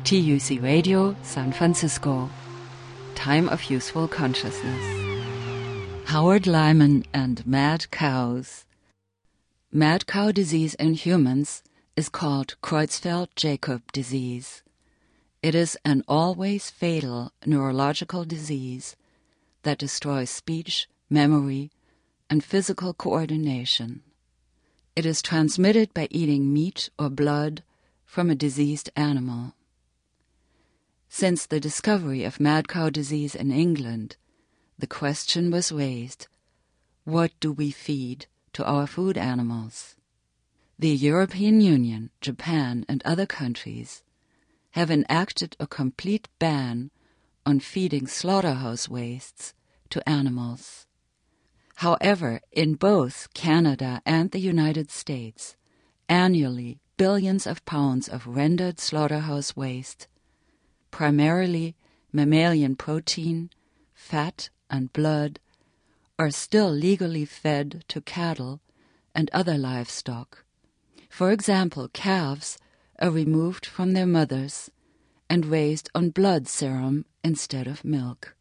TUC Radio, San Francisco. Time of Useful Consciousness. Howard Lyman and mad cows. Mad cow disease in humans is called Creutzfeldt-Jakob disease. It is an always fatal neurological disease that destroys speech, memory, and physical coordination. It is transmitted by eating meat or blood from a diseased animal. Since the discovery of mad cow disease in England, the question was raised, what do we feed to our food animals? The European Union, Japan, and other countries have enacted a complete ban on feeding slaughterhouse wastes to animals. However, in both Canada and the United States, annually billions of pounds of rendered slaughterhouse waste, primarily mammalian protein, fat, and blood, are still legally fed to cattle and other livestock. For example, calves are removed from their mothers and raised on blood serum instead of milk.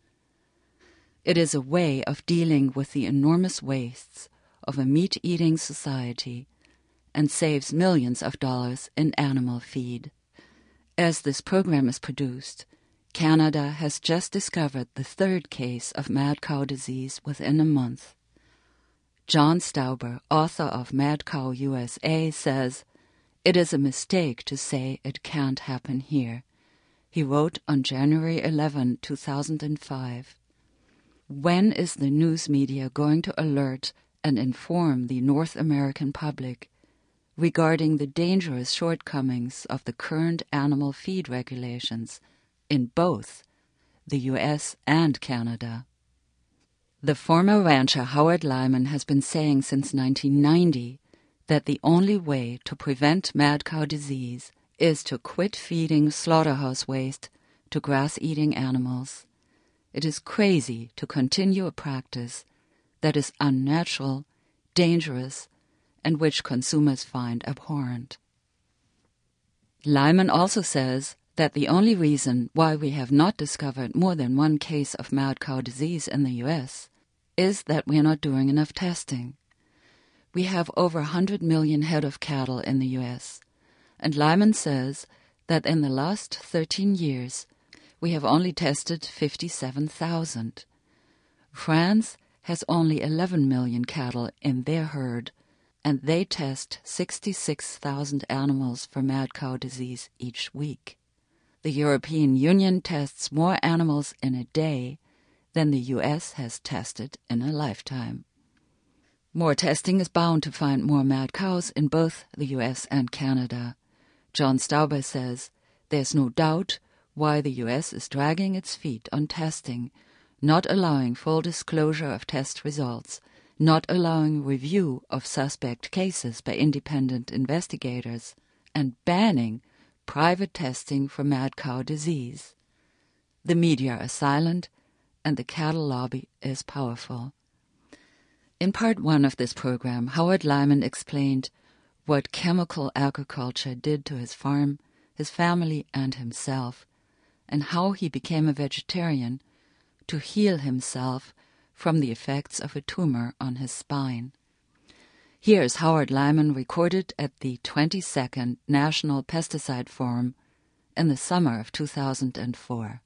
It is a way of dealing with the enormous wastes of a meat-eating society and saves millions of dollars in animal feed. As this program is produced, Canada has just discovered the third case of mad cow disease within a month. John Stauber, author of Mad Cow USA, says, "It is a mistake to say it can't happen here." He wrote on January 11, 2005, "When is the news media going to alert and inform the North American public regarding the dangerous shortcomings of the current animal feed regulations in both the U.S. and Canada?" The former rancher Howard Lyman has been saying since 1990 that the only way to prevent mad cow disease is to quit feeding slaughterhouse waste to grass-eating animals. It is crazy to continue a practice that is unnatural, dangerous, and which consumers find abhorrent. Lyman also says that the only reason why we have not discovered more than one case of mad cow disease in the U.S. is that we are not doing enough testing. We have over 100 million head of cattle in the U.S., and Lyman says that in the last 13 years we have only tested 57,000. France has only 11 million cattle in their herd, and they test 66,000 animals for mad cow disease each week. The European Union tests more animals in a day than the U.S. has tested in a lifetime. More testing is bound to find more mad cows in both the U.S. and Canada. John Stauber says, "There's no doubt why the U.S. is dragging its feet on testing, not allowing full disclosure of test results, not allowing review of suspect cases by independent investigators, and banning private testing for mad cow disease. The media are silent, and the cattle lobby is powerful." In part one of this program, Howard Lyman explained what chemical agriculture did to his farm, his family, and himself, and how he became a vegetarian to heal himself from the effects of a tumor on his spine. Here is Howard Lyman recorded at the 22nd National Pesticide Forum in the summer of 2004.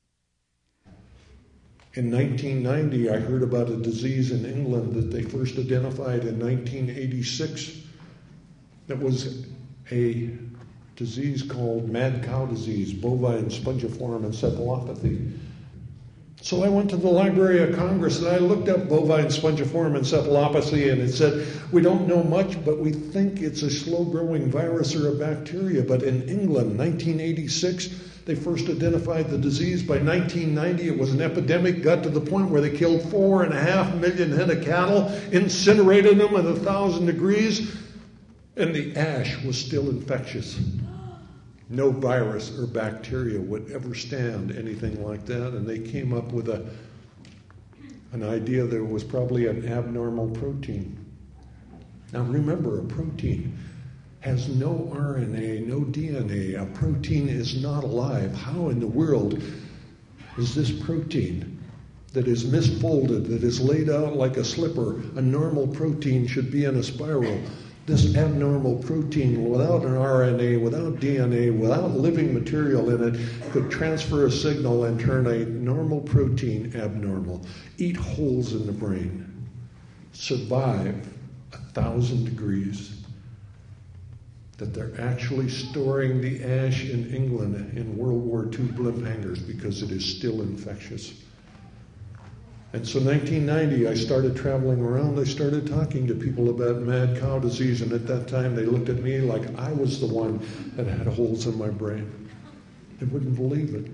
In 1990, I heard about a disease in England that they first identified in 1986. That was a disease called mad cow disease, bovine spongiform encephalopathy. So I went to the Library of Congress and I looked up bovine spongiform encephalopathy, and it said, we don't know much, but we think it's a slow-growing virus or a bacteria. But in England, 1986, they first identified the disease. By 1990, it was an epidemic, got to the point where they killed 4.5 million head of cattle, incinerated them at 1,000 degrees, and the ash was still infectious. No virus or bacteria would ever stand anything like that, and they came up with an idea there was probably an abnormal protein. Now remember, a protein has no RNA, no DNA. A protein is not alive. How in the world is this protein that is misfolded, that is laid out like a slipper? A normal protein should be in a spiral. This abnormal protein, without an RNA, without DNA, without living material in it, could transfer a signal and turn a normal protein abnormal. Eat holes in the brain. Survive 1,000 degrees. That they're actually storing the ash in England in World War II blimp hangars because it is still infectious. And so 1990, I started traveling around. I started talking to people about mad cow disease, and at that time they looked at me like I was the one that had holes in my brain. They wouldn't believe it.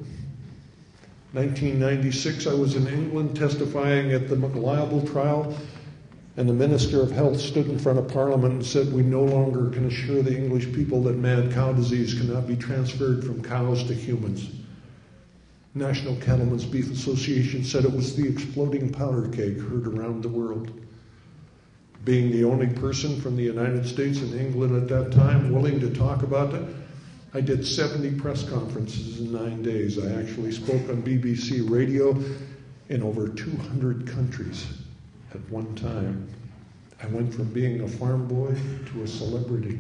1996, I was in England testifying at the McLiable trial, and the Minister of Health stood in front of Parliament and said, we no longer can assure the English people that mad cow disease cannot be transferred from cows to humans. National Cattlemen's Beef Association said it was the exploding powder keg heard around the world. Being the only person from the United States and England at that time willing to talk about it, I did 70 press conferences in 9 days. I actually spoke on BBC radio in over 200 countries at one time. I went from being a farm boy to a celebrity.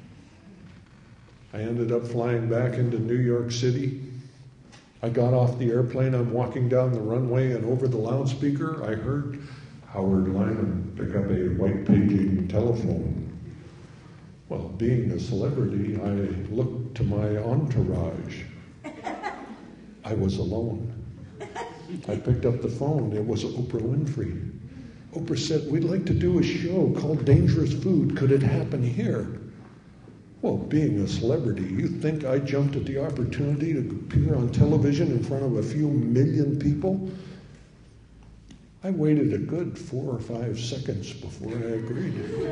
I ended up flying back into New York City. I got off the airplane, I'm walking down the runway, and over the loudspeaker I heard Howard Lyman pick up a white paging telephone. Well, being a celebrity, I looked to my entourage. I was alone. I picked up the phone. It was Oprah Winfrey. Oprah said, we'd like to do a show called Dangerous Food. Could it happen here? Well, being a celebrity, you think I jumped at the opportunity to appear on television in front of a few million people? I waited a good 4 or 5 seconds before I agreed.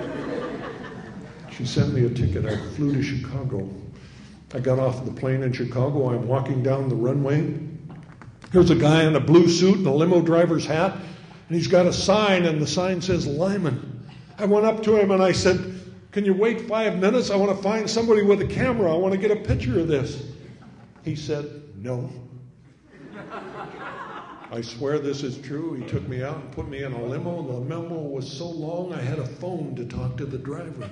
She sent me a ticket. I flew to Chicago. I got off the plane in Chicago. I'm walking down the runway. Here's a guy in a blue suit and a limo driver's hat, and he's got a sign, and the sign says Lyman. I went up to him and I said, can you wait 5 minutes? I want to find somebody with a camera. I want to get a picture of this. He said, no. I swear this is true. He took me out and put me in a limo. The limo was so long I had a phone to talk to the driver.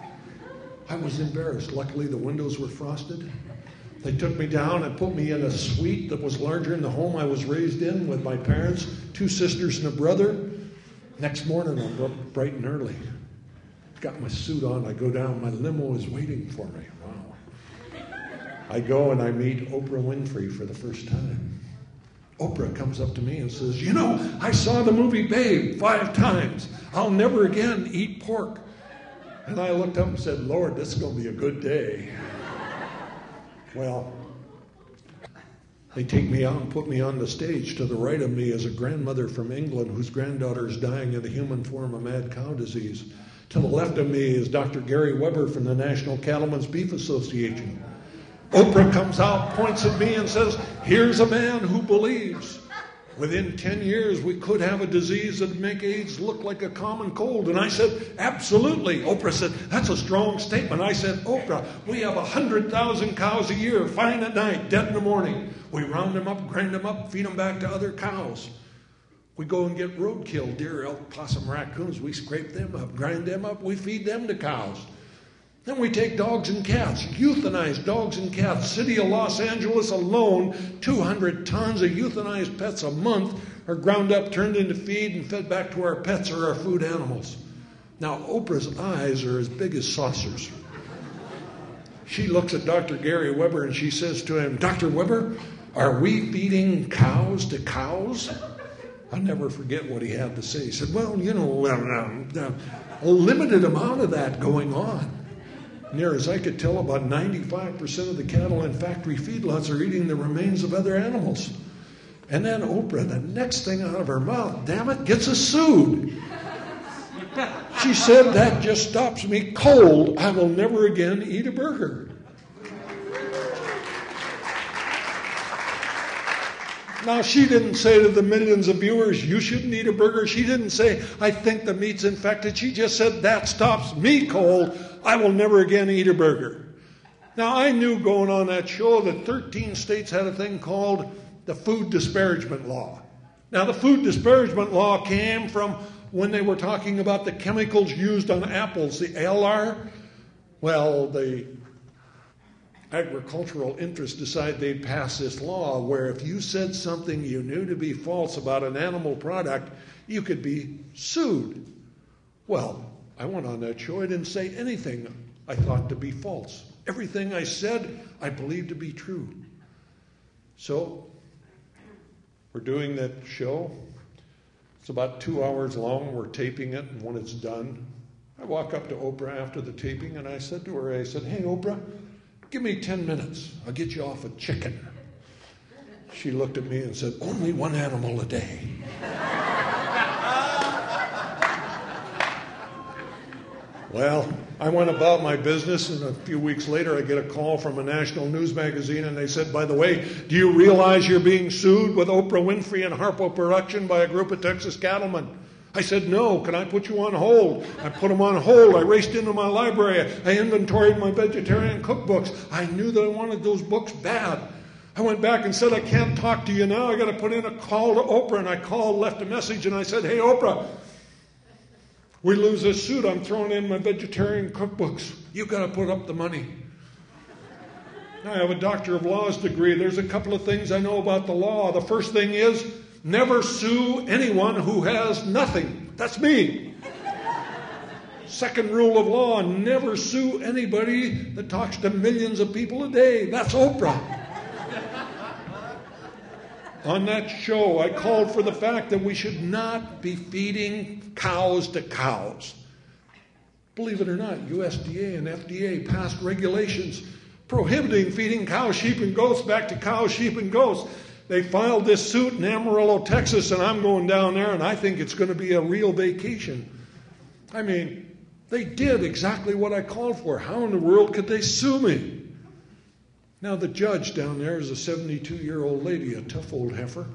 I was embarrassed. Luckily, the windows were frosted. They took me down and put me in a suite that was larger than the home I was raised in with my parents, 2 sisters and a brother. Next morning, I'm up bright and early. Got my suit on. I go down. My limo is waiting for me. Wow. I go and I meet Oprah Winfrey for the first time. Oprah comes up to me and says, you know, I saw the movie Babe 5 times. I'll never again eat pork. And I looked up and said, Lord, this is going to be a good day. Well, they take me out and put me on the stage. To the right of me is a grandmother from England whose granddaughter is dying of the human form of mad cow disease. To the left of me is Dr. Gary Weber from the National Cattlemen's Beef Association. Oprah comes out, points at me and says, here's a man who believes. Within 10 years, we could have a disease that would make AIDS look like a common cold. And I said, absolutely. Oprah said, that's a strong statement. I said, Oprah, we have 100,000 cows a year, fine at night, dead in the morning. We round them up, grind them up, feed them back to other cows. We go and get roadkill, deer, elk, possum, raccoons. We scrape them up, grind them up. We feed them to cows. Then we take dogs and cats, euthanize dogs and cats. City of Los Angeles alone, 200 tons of euthanized pets a month are ground up, turned into feed, and fed back to our pets or our food animals. Now, Oprah's eyes are as big as saucers. She looks at Dr. Gary Weber and she says to him, Dr. Weber, are we feeding cows to cows? I'll never forget what he had to say. He said, well, you know, a limited amount of that going on. Near as I could tell, about 95% of the cattle in factory feedlots are eating the remains of other animals. And then Oprah, the next thing out of her mouth, damn it, gets us sued. She said, that just stops me cold. I will never again eat a burger. Now, she didn't say to the millions of viewers, you shouldn't eat a burger. She didn't say, I think the meat's infected. She just said, that stops me cold. I will never again eat a burger. Now, I knew going on that show that 13 states had a thing called the Food Disparagement Law. Now, the Food Disparagement Law came from when they were talking about the chemicals used on apples, the ALR. Well, the agricultural interests decided they'd pass this law where if you said something you knew to be false about an animal product, you could be sued. Well, I went on that show. I didn't say anything I thought to be false. Everything I said, I believed to be true. So, we're doing that show. It's about 2 hours long. We're taping it, and when it's done, I walk up to Oprah after the taping, and I said to her, hey, Oprah, give me 10 minutes. I'll get you off a chicken. She looked at me and said, only one animal a day. Well, I went about my business, and a few weeks later I get a call from a national news magazine, and they said, by the way, do you realize you're being sued with Oprah Winfrey and Harpo Production by a group of Texas cattlemen? I said, no, can I put you on hold? I put them on hold. I raced into my library. I inventoried my vegetarian cookbooks. I knew that I wanted those books bad. I went back and said, I can't talk to you now. I got to put in a call to Oprah. And I called, left a message, and I said, hey, Oprah, we lose this suit. I'm throwing in my vegetarian cookbooks. You got to put up the money. I have a Doctor of Laws degree. There's a couple of things I know about the law. The first thing is, never sue anyone who has nothing. That's me. Second rule of law, never sue anybody that talks to millions of people a day. That's Oprah. On that show, I called for the fact that we should not be feeding cows to cows. Believe it or not, USDA and FDA passed regulations prohibiting feeding cows, sheep, and goats back to cows, sheep, and goats. They filed this suit in Amarillo, Texas, and I'm going down there, and I think it's going to be a real vacation. I mean, they did exactly what I called for. How in the world could they sue me? Now, the judge down there is a 72-year-old lady, a tough old heifer.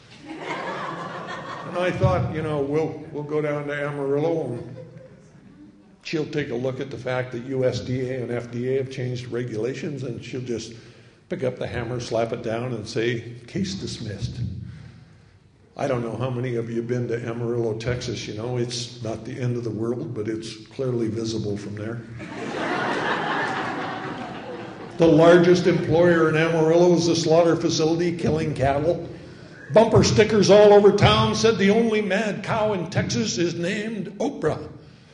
And I thought, we'll go down to Amarillo, and she'll take a look at the fact that USDA and FDA have changed regulations, and she'll just pick up the hammer, slap it down, and say, case dismissed. I don't know how many of you have been to Amarillo, Texas. It's not the end of the world, but it's clearly visible from there. The largest employer in Amarillo is a slaughter facility killing cattle. Bumper stickers all over town said the only mad cow in Texas is named Oprah.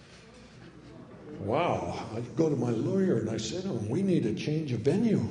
Wow. I go to my lawyer and I said to him, we need a change of venue.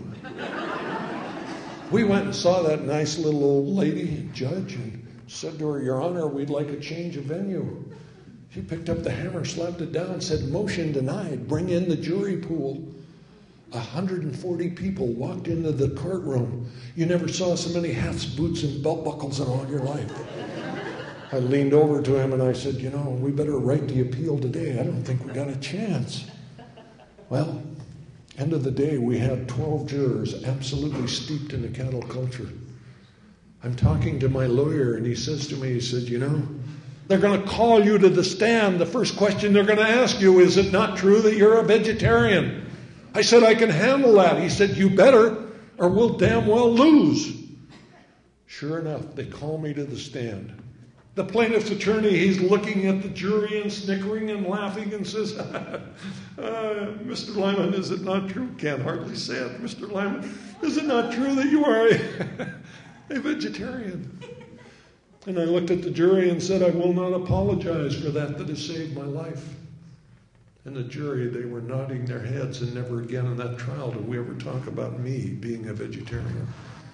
We went and saw that nice little old lady, judge, and said to her, Your Honor, we'd like a change of venue. She picked up the hammer, slapped it down, said, motion denied, bring in the jury pool. 140 people walked into the courtroom. You never saw so many hats, boots, and belt buckles in all your life. I leaned over to him and I said, we better write the appeal today. I don't think we got a chance. Well, end of the day, we had 12 jurors absolutely steeped in the cattle culture. I'm talking to my lawyer and he says to me, they're going to call you to the stand. The first question they're going to ask you, is it not true that you're a vegetarian? I said, I can handle that. He said, you better, or we'll damn well lose. Sure enough, they call me to the stand. The plaintiff's attorney, he's looking at the jury and snickering and laughing and says, Mr. Lyman, is it not true? Can't hardly say it. Mr. Lyman, is it not true that you are a vegetarian? And I looked at the jury and said, I will not apologize for that has saved my life. And the jury, they were nodding their heads, and never again in that trial did we ever talk about me being a vegetarian.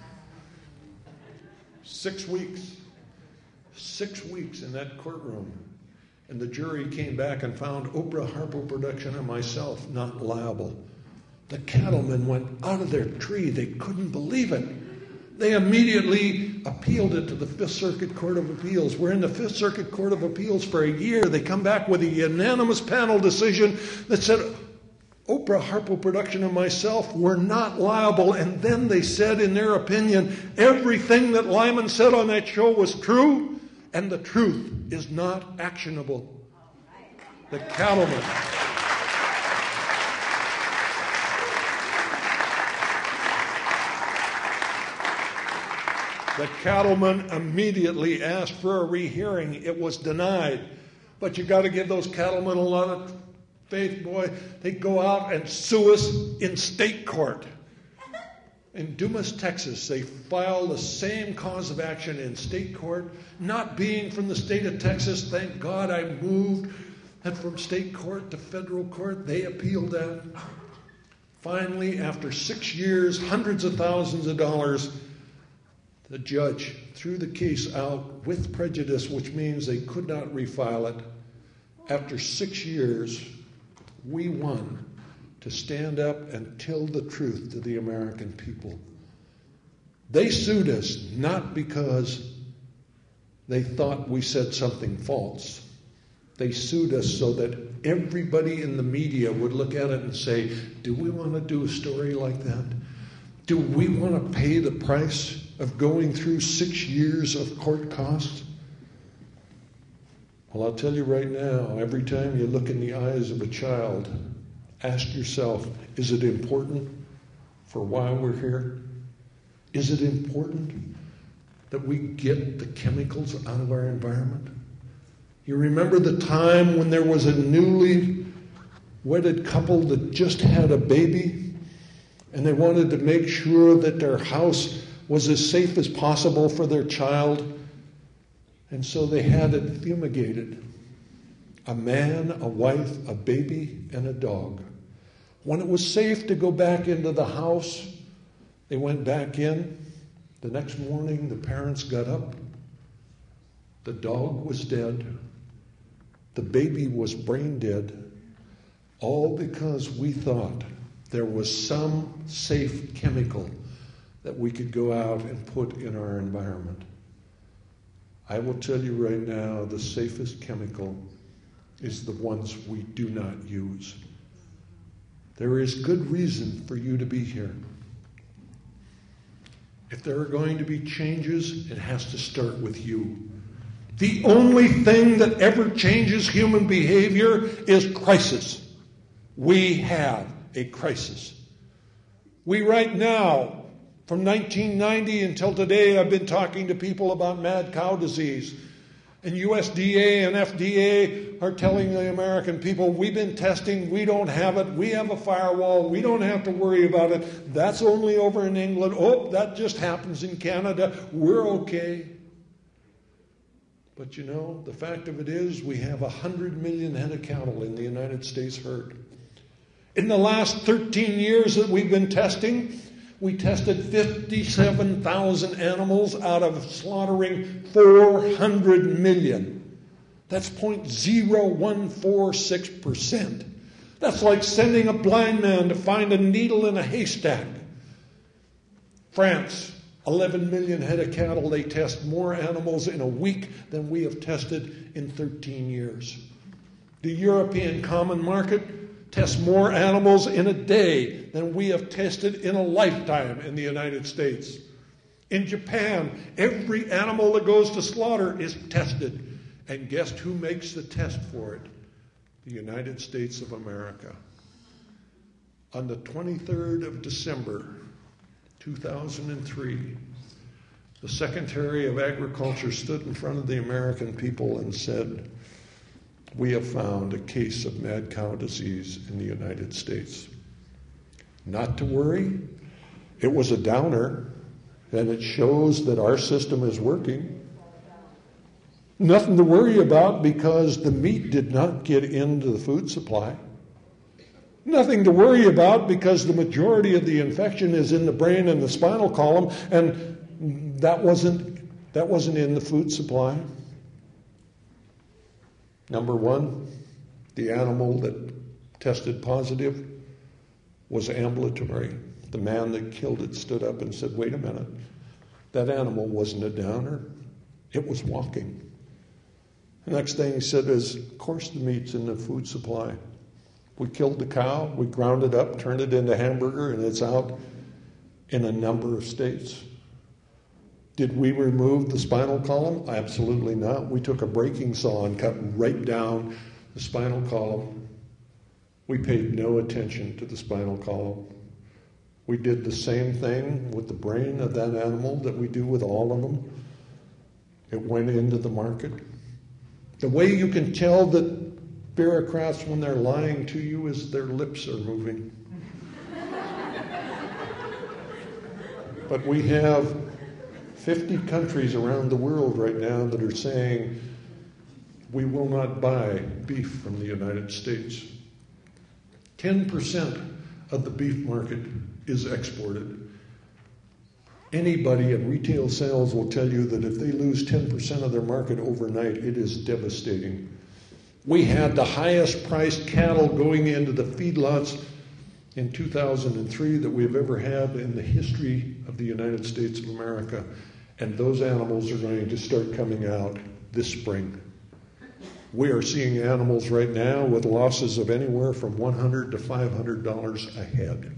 6 weeks. 6 weeks in that courtroom. And the jury came back and found Oprah, Harpo Production, and myself not liable. The cattlemen went out of their tree. They couldn't believe it. They immediately appealed it to the Fifth Circuit Court of Appeals. We're in the Fifth Circuit Court of Appeals for a year. They come back with a unanimous panel decision that said Oprah, Harpo Production, and myself were not liable. And then they said, in their opinion, everything that Lyman said on that show was true, and the truth is not actionable. The cattlemen. The cattlemen immediately asked for a rehearing. It was denied. But you got to give those cattlemen a lot of faith, boy. They go out and sue us in state court. In Dumas, Texas, they file the same cause of action in state court. Not being from the state of Texas, thank God I moved from state court to federal court. They appealed that. Finally, after 6 years, hundreds of thousands of dollars, the judge threw the case out with prejudice, which means they could not refile it. After 6 years, we won to stand up and tell the truth to the American people. They sued us not because they thought we said something false. They sued us so that everybody in the media would look at it and say, do we want to do a story like that? Do we want to pay the price of going through 6 years of court costs? Well, I'll tell you right now, every time you look in the eyes of a child, ask yourself, is it important for why we're here? Is it important that we get the chemicals out of our environment? You remember the time when there was a newly wedded couple that just had a baby, and they wanted to make sure that their house was as safe as possible for their child, and so they had it fumigated. A man, a wife, a baby, and a dog. When it was safe to go back into the house, they went back in. The next morning, the parents got up. The dog was dead. The baby was brain dead. All because we thought there was some safe chemical that we could go out and put in our environment. I will tell you right now, the safest chemical is the ones we do not use. There is good reason for you to be here. If there are going to be changes, it has to start with you. The only thing that ever changes human behavior is crisis. We have a crisis. We right now, from 1990 until today, I've been talking to people about mad cow disease. And USDA and FDA are telling the American people, we've been testing, we don't have it, we have a firewall, we don't have to worry about it. That's only over in England. Oh, that just happens in Canada. We're okay. But you know, the fact of it is, we have 100 million head of cattle in the United States herd. In the last 13 years that we've been testing, we tested 57,000 animals out of slaughtering 400 million. That's 0.0146%. That's like sending a blind man to find a needle in a haystack. France, 11 million head of cattle. They test more animals in a week than we have tested in 13 years. The European Common Market tests more animals in a day than we have tested in a lifetime in the United States. In Japan, every animal that goes to slaughter is tested. And guess who makes the test for it? The United States of America. On the 23rd of December, 2003, the Secretary of Agriculture stood in front of the American people and said, we have found a case of mad cow disease in the United States. Not to worry, it was a downer, and it shows that our system is working. Nothing to worry about because the meat did not get into the food supply. Nothing to worry about because the majority of the infection is in the brain and the spinal column, and that wasn't in the food supply. Number one, the animal that tested positive was ambulatory. The man that killed it stood up and said, wait a minute, that animal wasn't a downer, it was walking. The next thing he said is, of course the meat's in the food supply. We killed the cow, we ground it up, turned it into hamburger, and it's out in a number of states. Did we remove the spinal column? Absolutely not. We took a breaking saw and cut right down the spinal column. We paid no attention to the spinal column. We did the same thing with the brain of that animal that we do with all of them. It went into the market. The way you can tell that bureaucrats, when they're lying to you, is their lips are moving. But we have 50 countries around the world right now that are saying we will not buy beef from the United States. 10% of the beef market is exported. Anybody in retail sales will tell you that if they lose 10% of their market overnight, it is devastating. We had the highest priced cattle going into the feedlots in 2003 that we've ever had in the history of the United States of America. And those animals are going to start coming out this spring. We are seeing animals right now with losses of anywhere from $100 to $500 a head.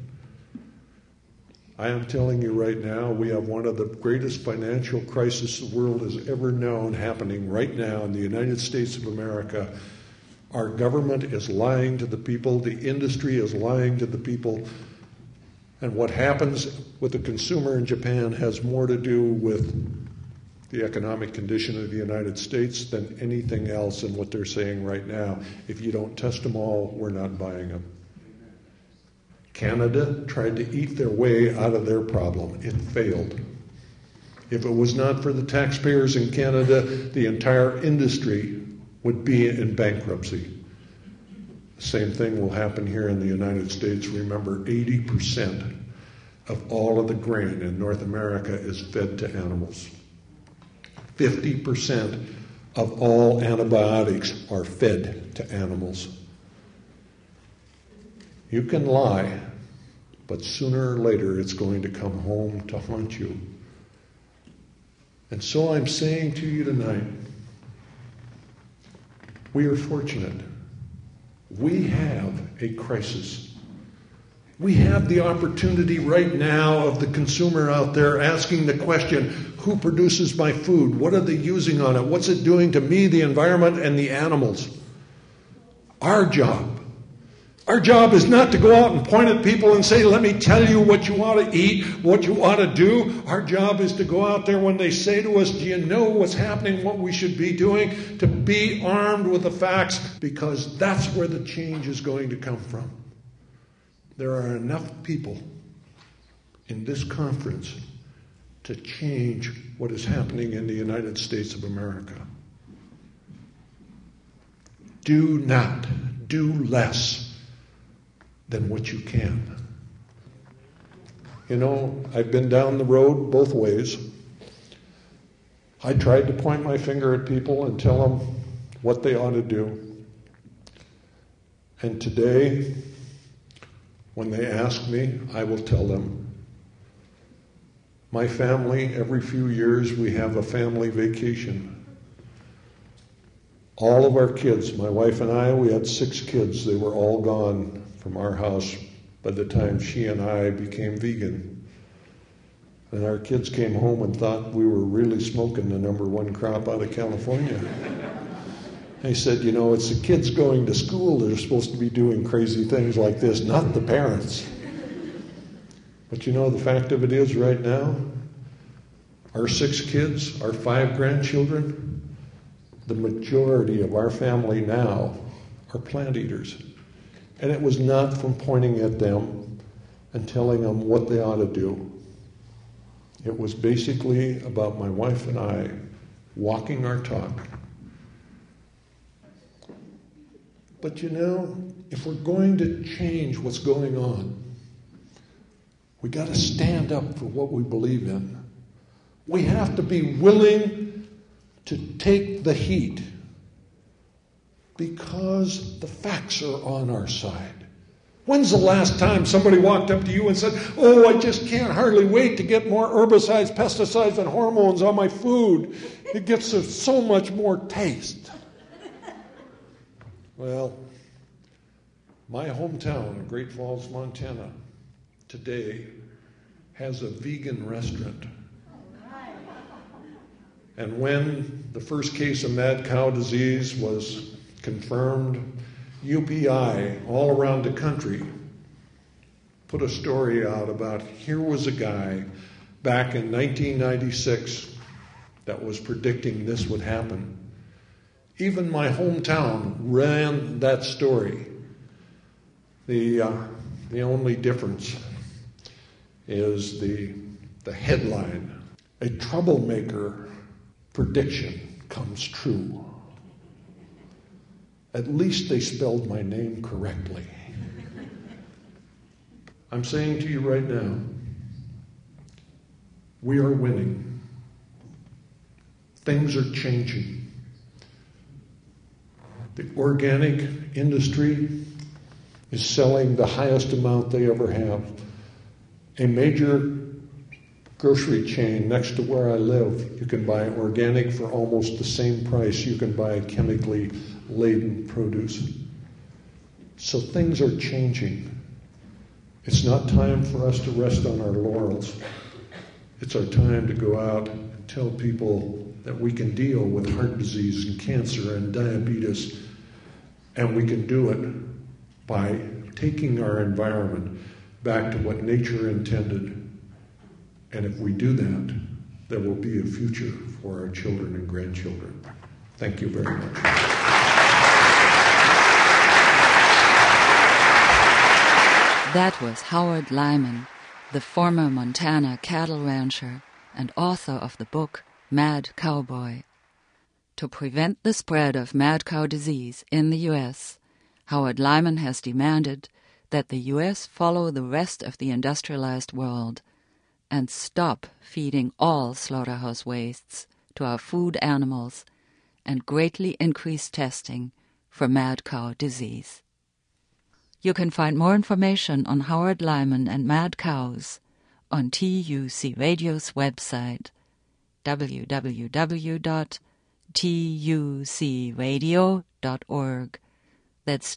I am telling you right now, we have one of the greatest financial crises the world has ever known happening right now in the United States of America. Our government is lying to the people. The industry is lying to the people. And what happens with the consumer in Japan has more to do with the economic condition of the United States than anything else in what they're saying right now. If you don't test them all, we're not buying them. Canada tried to eat their way out of their problem. It failed. If it was not for the taxpayers in Canada, the entire industry would be in bankruptcy. The same thing will happen here in the United States. Remember, 80% of all of the grain in North America is fed to animals. 50% of all antibiotics are fed to animals. You can lie, but sooner or later it's going to come home to haunt you. And so I'm saying to you tonight, we are fortunate. We have a crisis. We have the opportunity right now of the consumer out there asking the question, who produces my food? What are they using on it? What's it doing to me, the environment, and the animals? Our job is not to go out and point at people and say, let me tell you what you ought to eat, what you ought to do. Our job is to go out there when they say to us, do you know what's happening, what we should be doing? To be armed with the facts, because that's where the change is going to come from. There are enough people in this conference to change what is happening in the United States of America. Do not do less than what you can. You know, I've been down the road both ways. I tried to point my finger at people and tell them what they ought to do. And today, when they ask me, I will tell them. My family, every few years, we have a family vacation. All of our kids, my wife and I, we had 6 kids. They were all gone from our house by the time she and I became vegan. And our kids came home and thought we were really smoking the #1 crop out of California. They said, you know, it's the kids going to school that are supposed to be doing crazy things like this, not the parents. But you know, the fact of it is right now, our 6 kids, our 5 grandchildren, the majority of our family now are plant eaters. And it was not from pointing at them and telling them what they ought to do. It was basically about my wife and I walking our talk. But you know, if we're going to change what's going on, we got to stand up for what we believe in. We have to be willing to take the heat because the facts are on our side. When's the last time somebody walked up to you and said, oh, I just can't hardly wait to get more herbicides, pesticides, and hormones on my food. It gets so much more taste. Well, My hometown, Great Falls, Montana, today has a vegan restaurant. And when the first case of mad cow disease was confirmed, UPI all around the country put a story out about here was a guy back in 1996 that was predicting this would happen. Even my hometown ran that story. The only difference is the headline. A troublemaker prediction comes true. At least they spelled my name correctly. I'm saying to you right now, we are winning. Things are changing. The organic industry is selling the highest amount they ever have. A major grocery chain next to where I live, you can buy organic for almost the same price you can buy chemically laden produce. So things are changing. It's not time for us to rest on our laurels. It's our time to go out and tell people that we can deal with heart disease and cancer and diabetes, and we can do it by taking our environment back to what nature intended. And if we do that, there will be a future for our children and grandchildren. Thank you very much. That was Howard Lyman, the former Montana cattle rancher and author of the book Mad Cowboy. To prevent the spread of mad cow disease in the U.S., Howard Lyman has demanded that the U.S. follow the rest of the industrialized world and stop feeding all slaughterhouse wastes to our food animals and greatly increase testing for mad cow disease. You can find more information on Howard Lyman and mad cows on TUC Radio's website, www.tucradio.org. That's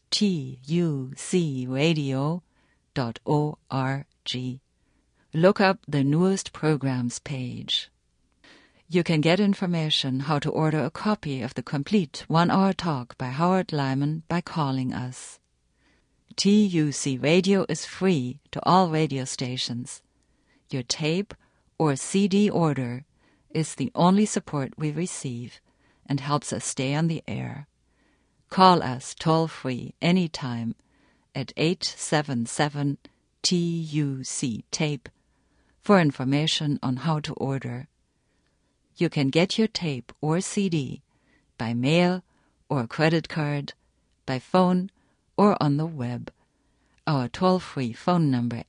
tucradio.org. Look up the newest programs page. You can get information how to order a copy of the complete one-hour talk by Howard Lyman by calling us. TUC Radio is free to all radio stations. Your tape or CD order is the only support we receive and helps us stay on the air. Call us toll-free anytime at 877-TUC-TAPE for information on how to order. You can get your tape or CD by mail or credit card, by phone or on the web. Our toll-free phone number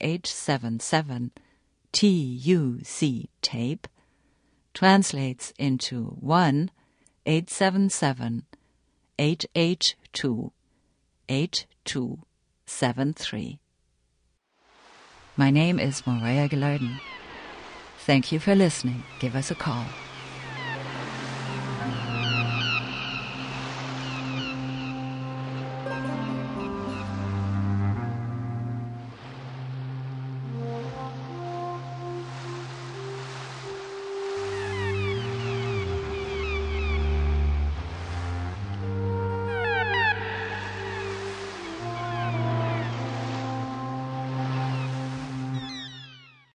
877-TUC-TAPE translates into 1-877-882-8273. My name is Maria Gilardin. Thank you for listening. Give us a call.